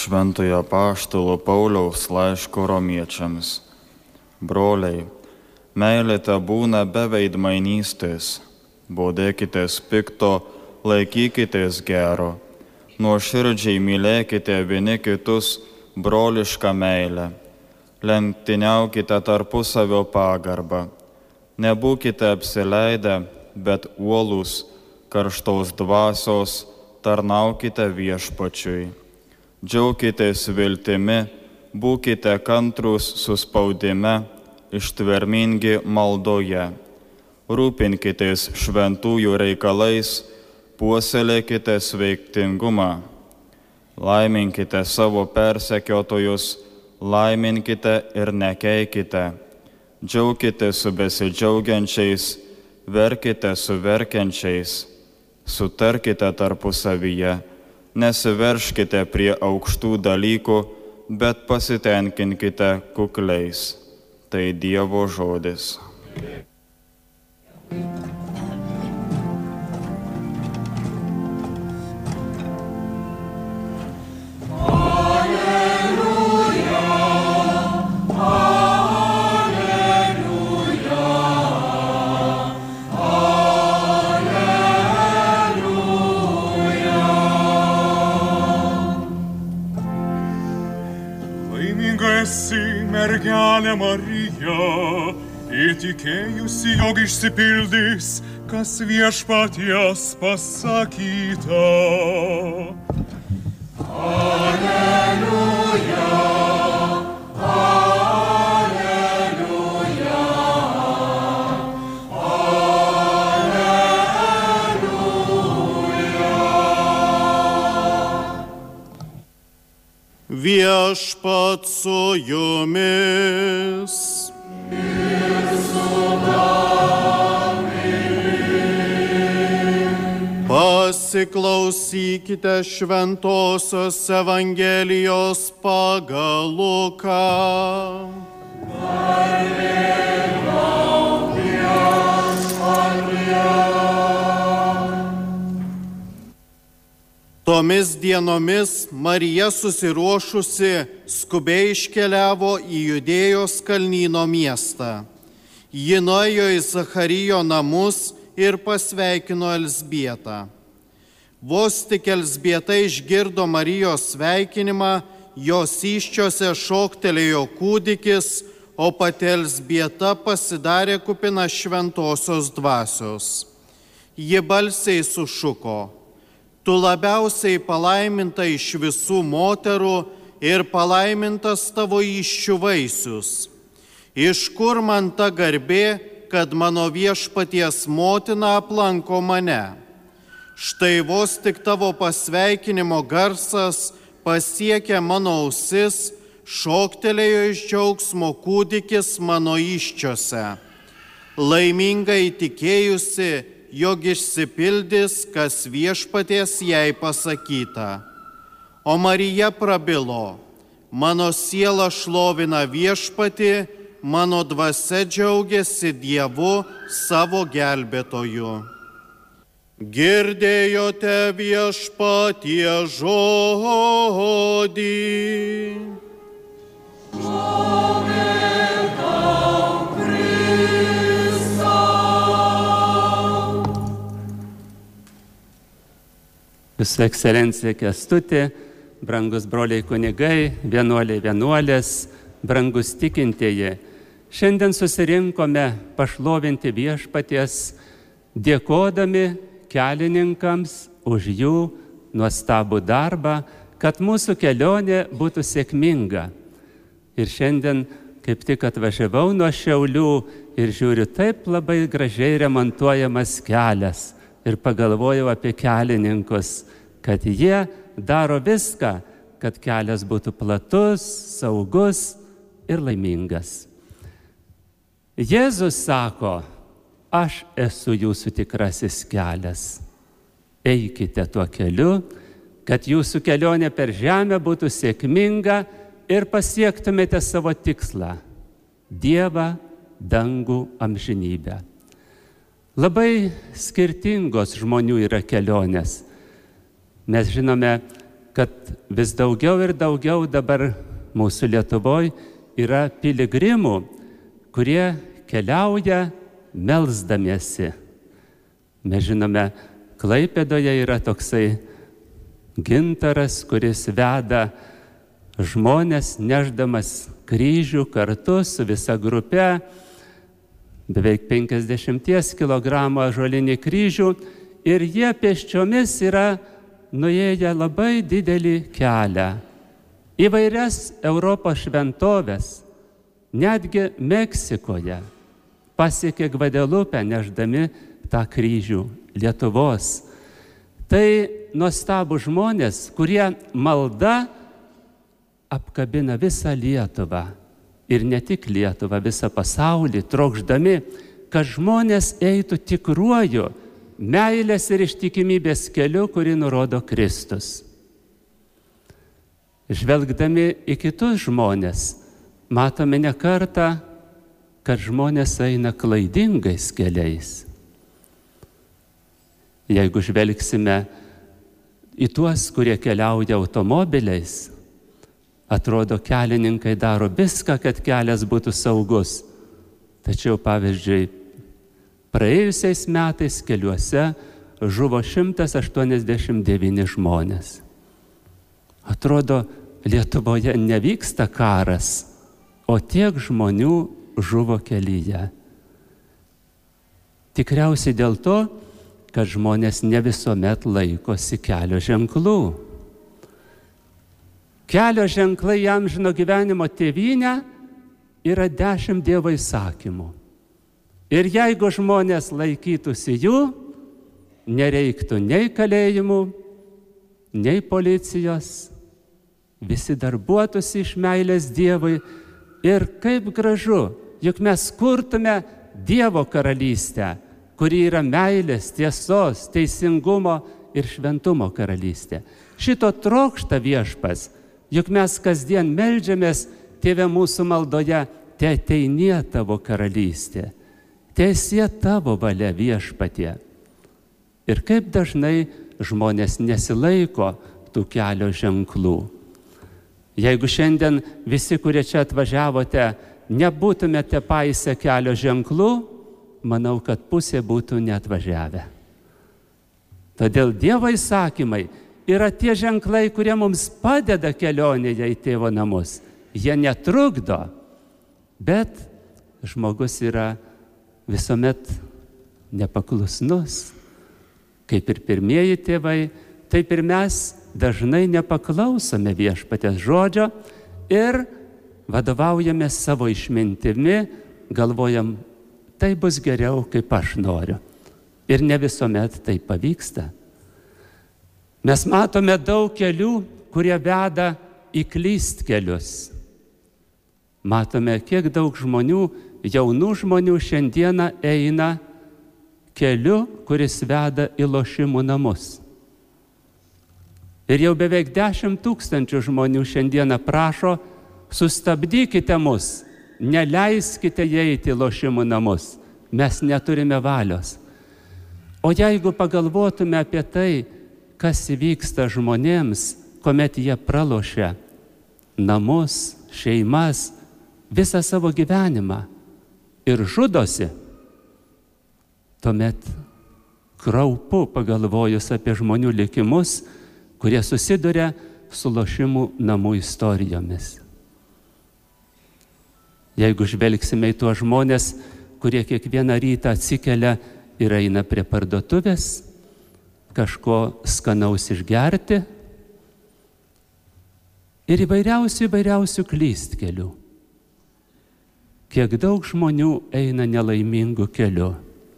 Šventojo apaštalo Pauliaus laiško romiečiams. Broliai, meilė tebūna be veidmainystės, bodėkitės pikto, laikykitės gero, nuoširdžiai mylėkite vieni kitus brolišką meilę, lenktyniaukite tarpusavio pagarbą, nebūkite apsileidę, bet uolūs, karštos dvasios, tarnaukite viešpačiui. Džiaukitės viltimi, būkite kantrūs suspaudime, ištvermingi maldoje. Rūpinkitės šventųjų reikalais, puoselėkite sveiktingumą. Laiminkite savo persekiotojus, laiminkite ir nekeikite. Džiaukite su besidžiaugiančiais, verkite su verkiančiais. Sutarkite tarpusavyje, nesiverškite prie aukštų dalykų, bet pasitenkinkite kukliais. Tai Dievo žodis. Mergelė Marija, įtikėjusi, jog išsipildys, kas viešpaties pasakyta. Alleluja, alleluja, alleluja. Viešpat su jumis. Ir su tavimi. Pasiklausykite Šventosios Evangelijos pagal Luką. Tomis dienomis Marija susiruošusi skubiai iškeliavo į Judėjos kalnyno miestą. Ji nuėjo į Zacharijo namus ir pasveikino Elzbietą. Vos tik Elzbieta išgirdo Marijos sveikinimą, jos įsčiose šoktelėjo kūdikis, o pati Elzbieta pasidarė kupina šventosios dvasios. Ji balsiai sušuko: Tu labiausiai palaiminta iš visų moterų ir palaimintas tavo įsčių vaisius. Iš kur man ta garbė, kad mano viešpaties motina aplanko mane? Štai vos tik tavo pasveikinimo garsas pasiekė mano ausis, šoktelėjo iš džiaugsmo kūdikis mano įsčiose. Laimingai tikėjusi, jog išsipildys, kas viešpaties jai pasakyta. O Marija prabilo: Mano siela šlovina viešpatį, mano dvasia džiaugiasi Dievu savo gelbėtoju. Girdėjote viešpatie žodį. Jūsų ekscelencija Kęstuti, brangus broliai kunigai, vienuoliai vienuolės, brangus tikintieji, šiandien susirinkome pašlovinti viešpaties, dėkodami kelininkams už jų nuostabų darbą, kad mūsų kelionė būtų sėkminga. Ir šiandien kaip tik atvažiavau nuo Šiaulių ir žiūriu, taip labai gražiai remontuojamas kelias. Ir pagalvojau apie kelininkus, kad jie daro viską, kad kelias būtų platus, saugus ir laimingas. Jėzus sako: Aš esu jūsų tikrasis kelias. Eikite tuo keliu, kad jūsų kelionė per žemę būtų sėkminga ir pasiektumėte savo tikslą – Dievą, dangų, amžinybę. Labai skirtingos žmonių yra kelionės. Mes žinome, kad vis daugiau ir daugiau dabar mūsų Lietuvoje yra piligrimų, kurie keliauja melsdamiesi. Mes žinome, Klaipėdoje yra toksai gintaras, kuris veda žmonės nešdamas kryžių kartu su visa grupe, beveik 50 kg ąžuolinį kryžių, ir jie pėsčiomis yra nuėję labai didelį kelią. Įvairias Europos šventovės, netgi Meksikoje, pasiekė Gvadelupę nešdami tą kryžių Lietuvos. Tai nuostabų žmonės, kurie malda apkabina visą Lietuvą ir ne tik Lietuvą, visą pasaulį, trokšdami, kad žmonės eitų tikruoju meilės ir ištikimybės keliu, kurį nurodo Kristus. Žvelgdami į kitus žmonės, matome ne kartą, kad žmonės eina klaidingais keliais. Jeigu žvelgsime į tuos, kurie keliauja automobiliais, atrodo, kelininkai daro viską, kad kelias būtų saugus. Tačiau, pavyzdžiui, praėjusiais metais keliuose žuvo 189 žmonės. Atrodo, Lietuvoje nevyksta karas, o tiek žmonių žuvo kelyje. Tikriausiai dėl to, kad žmonės ne visuomet laikosi kelio ženklų. Kelio ženklai į amžino gyvenimo tėvynę yra 10 Dievo įsakymų. Ir jeigu žmonės laikytųsi jų, nereiktų nei kalėjimų, nei policijos, visi darbuotųsi iš meilės Dievui. Ir kaip gražu, juk mes kurtume Dievo karalystę, kuri yra meilės, tiesos, teisingumo ir šventumo karalystė. Šito trokšta Viešpats, juk mes kasdien meldžiamės, Tėve mūsų maldoje, te ateinie tavo karalystė, teesie tavo valia, Viešpatie. Ir kaip dažnai žmonės nesilaiko tų kelio ženklų. Jeigu šiandien visi, kurie čia atvažiavote, nebūtumėte paisę kelio ženklų, manau, kad pusė būtų neatvažiavę. Todėl Dievo įsakymai yra tie ženklai, kurie mums padeda kelionėje į Tėvo namus. Jie netrukdo, bet žmogus yra visuomet nepaklusnus. Kaip ir pirmieji tėvai, taip ir mes dažnai nepaklausome Viešpaties žodžio ir vadovaujame savo išmintimi, galvojam, tai bus geriau, kaip aš noriu. Ir ne visuomet tai pavyksta. Mes matome daug kelių, kurie veda į klystkelius. Matome, kiek daug žmonių, jaunų žmonių šiandieną eina keliu, kuris veda į lošimų namus. Ir jau beveik 10 000 žmonių šiandieną prašo, sustabdykite mus, neleiskite įeiti į lošimų namus, mes neturime valios. O jeigu pagalvotume apie tai, kas įvyksta žmonėms, kuomet jie pralošia namus, šeimas, visą savo gyvenimą ir žudosi, tuomet kraupu pagalvojus apie žmonių likimus, kurie susiduria su lošimų namų istorijomis. Jeigu žvelgsime į tuos žmonės, kurie kiekvieną rytą atsikelia ir eina prie parduotuvės, kažko skanaus išgerti ir įvairiausių klystkelių. Kiek daug žmonių eina nelaimingų kelių.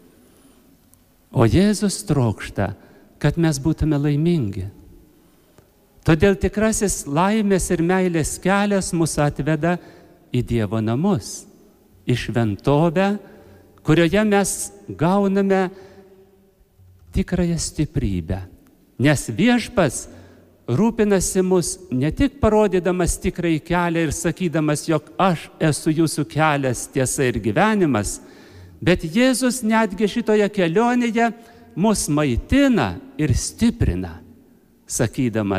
O Jėzus trokšta, kad mes būtume laimingi. Todėl tikrasis laimės ir meilės kelias mus atveda į Dievo namus, į šventovę, kurioje mes gauname tikrąją stiprybę. Nes Viešpats rūpinasi mus ne tik parodydamas tikrąjį kelią ir sakydamas, jog aš esu jūsų kelias, tiesa ir gyvenimas, bet Jėzus netgi šitoje kelionėje mus maitina ir stiprina, sakydamas,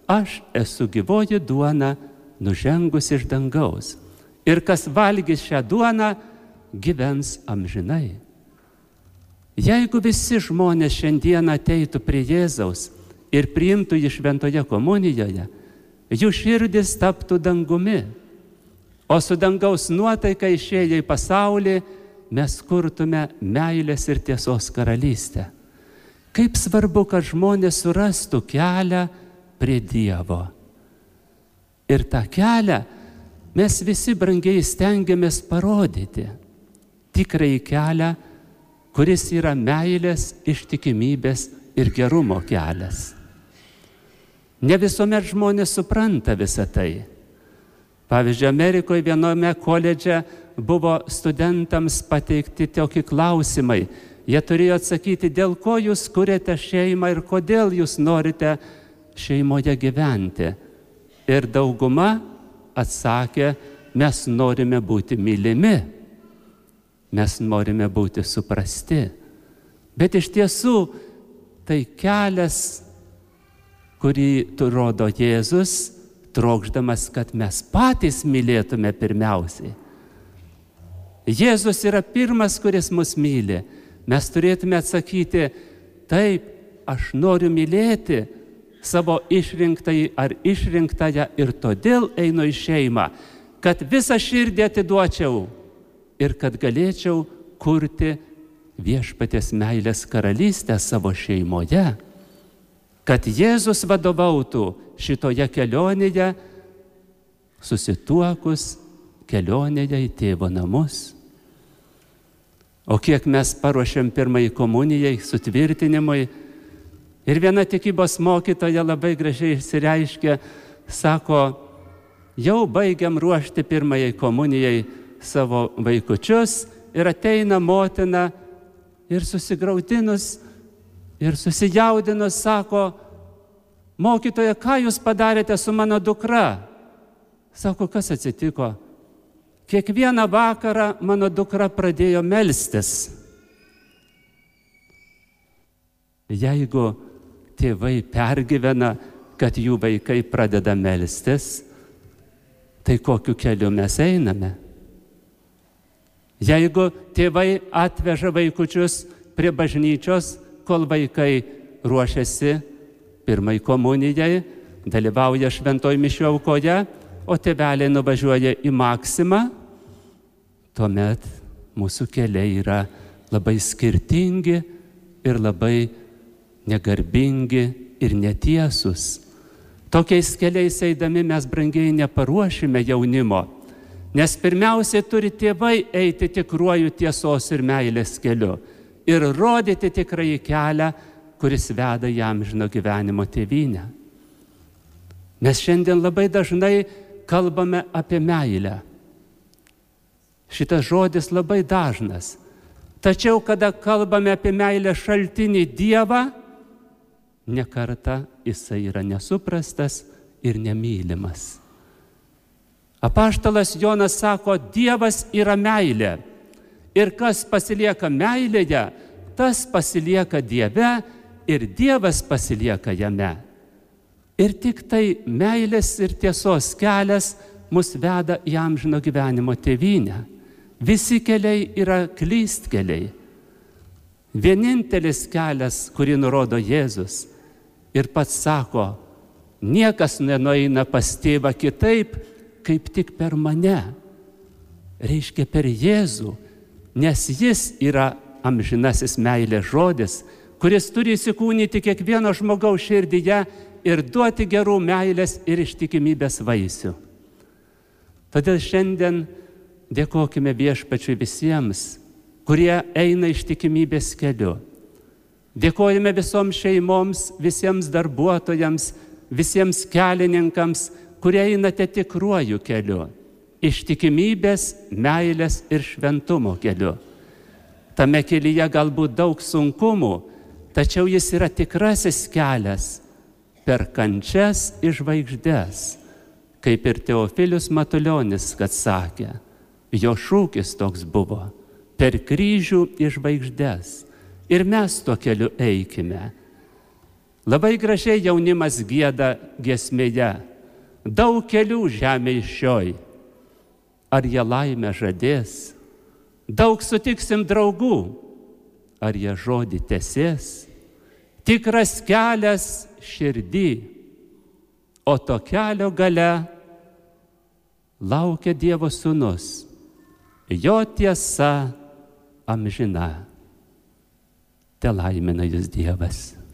aš esu gyvoji duona, nužengus iš dangaus. Ir kas valgys šią duoną, gyvens amžinai. Jeigu visi žmonės šiandien ateitų prie Jėzaus ir priimtų jį šventoje komunijoje, jų širdis taptų dangumi, o su dangaus nuotaika išėję į pasaulį mes kurtume meilės ir tiesos karalystę. Kaip svarbu, kad žmonės surastų kelią prie Dievo. Ir tą kelią mes visi brangiai stengiamės parodyti. Tikrąjį kelią, kuris yra meilės, ištikimybės ir gerumo kelias. Ne visuomet žmonės supranta visą tai. Pavyzdžiui, Amerikoje viename koledže buvo studentams pateikti tokie klausimai. Jie turėjo atsakyti, dėl ko jūs kuriate šeimą ir kodėl jūs norite šeimoje gyventi. Ir dauguma atsakė, mes norime būti mylimi, mes norime būti suprasti. Bet iš tiesų tai kelias, kurį rodo Jėzus, trokšdamas, kad mes patys mylėtume pirmiausiai. Jėzus yra pirmas, kuris mus myli. Mes turėtume atsakyti, taip, aš noriu mylėti savo išrinktąjį ar išrinktąją ir todėl einu į šeimą, kad visą širdį atiduočiau ir kad galėčiau kurti viešpaties meilės karalystę savo šeimoje, kad Jėzus vadovautų šitoje kelionėje, susituokus kelionėje į tėvo namus. O kiek mes paruošėm pirmąjį komunijai, sutvirtinimui. Ir viena tikybos mokytoja labai gražiai išsireiškė, sako, jau baigiam ruošti pirmąjai komunijai savo vaikučius ir ateina motina ir susigraudinus ir susijaudinus sako, mokytoja, ką jūs padarėte su mano dukra? Sako, kas atsitiko? Kiekvieną vakarą mano dukra pradėjo melstis. Jeigu tėvai pergyvena, kad jų vaikai pradeda melstis, tai kokiu keliu mes einame? Jeigu tėvai atveža vaikučius prie bažnyčios, kol vaikai ruošiasi pirmai komunijai, dalyvauja šventoj mišių aukoje, o tėveliai nuvažiuoja į Maksimą, tuomet mūsų keliai yra labai skirtingi ir labai negarbingi ir netiesus. Tokiais keliais eidami mes brangiai neparuošime jaunimo, nes pirmiausiai turi tėvai eiti tikruoju tiesos ir meilės keliu ir rodyti tikrąjį kelią, kuris veda į amžino gyvenimo tėvynę. Mes šiandien labai dažnai kalbame apie meilę. Šitas žodis labai dažnas. Tačiau, kada kalbame apie meilę šaltinį Dievą, nekartą jisai yra nesuprastas ir nemylimas. Apaštalas Jonas sako, Dievas yra meilė. Ir kas pasilieka meilėje, tas pasilieka Dieve ir Dievas pasilieka jame. Ir tik tai meilės ir tiesos kelias mus veda į amžino gyvenimo tėvynę. Visi keliai yra klystkeliai. Vienintelis kelias, kurį nurodo Jėzus ir pats sako, niekas nenueina pas tėvą kitaip, kaip tik per mane. Reiškia per Jėzų, nes jis yra amžinasis meilės žodis, kuris turi įsikūnyti kiekvieno žmogaus širdyje ir duoti gerų meilės ir ištikimybės vaisių. Todėl šiandien dėkokime Viešpačiui visiems, kurie eina ištikimybės keliu. Dėkojame visoms šeimoms, visiems darbuotojams, visiems kelininkams, kurie einate tikruoju keliu, ištikimybės, meilės ir šventumo keliu. Tame kelyje galbūt daug sunkumų, tačiau jis yra tikrasis kelias per kančias į žvaigždes, kaip ir Teofilius Matulionis, kad sakė, jo šūkis toks buvo, per kryžių į žvaigždes. Ir mes tuo keliu eikime. Labai gražiai jaunimas gieda giesmėje. Daug kelių žemėj šioj. Ar jie laimę žadės? Daug sutiksim draugų. Ar jie žodį tesės? Tikras kelias širdį. O to kelio gale laukia Dievo sūnus. Jo tiesa amžina. Te laimina jūs Dievas.